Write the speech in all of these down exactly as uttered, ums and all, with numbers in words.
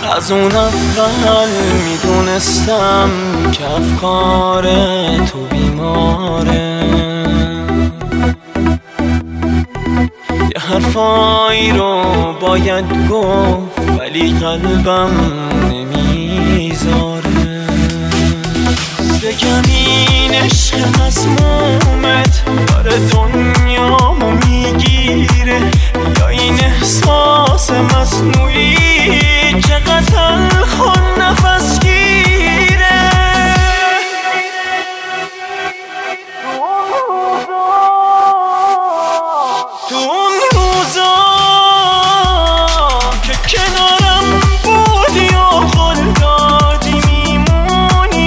از اون اول میدونستم که افکار تو بیماره، یه حرفایی رو باید گفت ولی قلبم نمیذاره. بگم این عشق مسمومت داره دنیامو میگیره، یا این احساس مصنوعی چقدر تلخ و نفس گیره. تو اون روزا که کنارم بودی و قول دادی میمونی،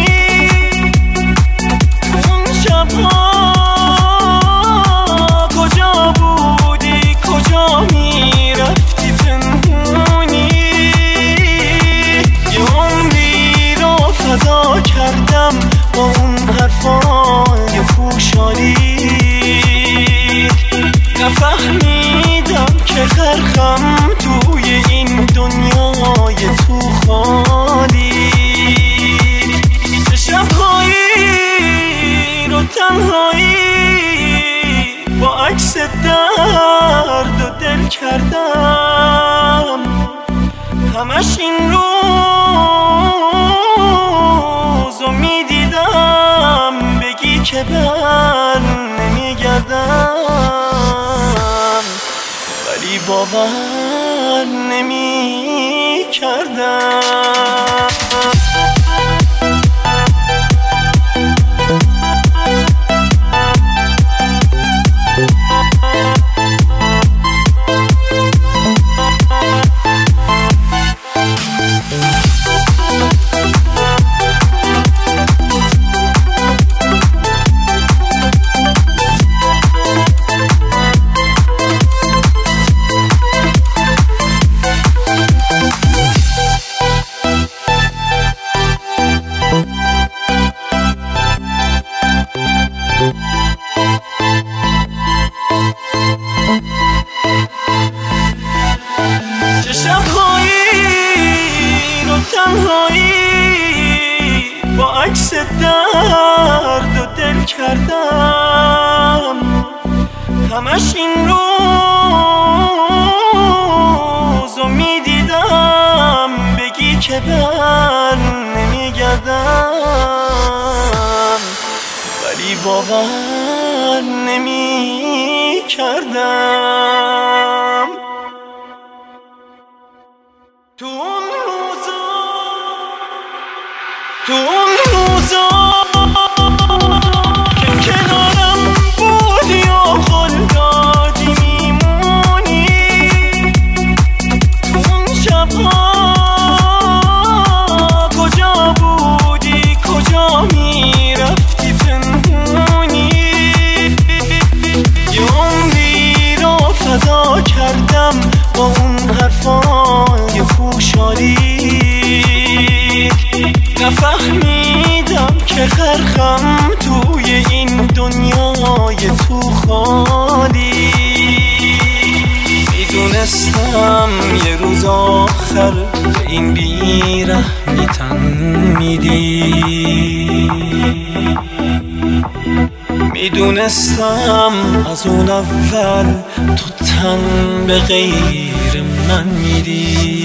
اون شبها کجا بودی کجا میرفتی پنهونی؟ یه عمری رو فدا کردم با اون حرفای پوشالی، نفهمیدم که غرقم توی این دنیای تو خالی. چه شبهایی رو تنهایی با عکس درد و دل کردم، همش این روزو میدیدم بگی که بر نمیگردم، ولی باور نمی کردم. چه شبهایی رو تنهایی با عکس درد و دل کردم، همش این روزو میدیدم بگی که بر نمیگردم، ولی باور نمی کردم. تو اون روزا تو اون روزا که کنارم بودی و قول دادی میمونی، اون شبها کجا بودی کجا میرفتی پنهونی؟ یه عمری رو فدا کردم با اون حرفای پوشالی، نفهمیدم که غرقم توی این دنیای تو خالی. میدونستم یه روز آخر به این بیرحمی تن میدی، میدونستم از اون اول تو تن به غیر من میدی.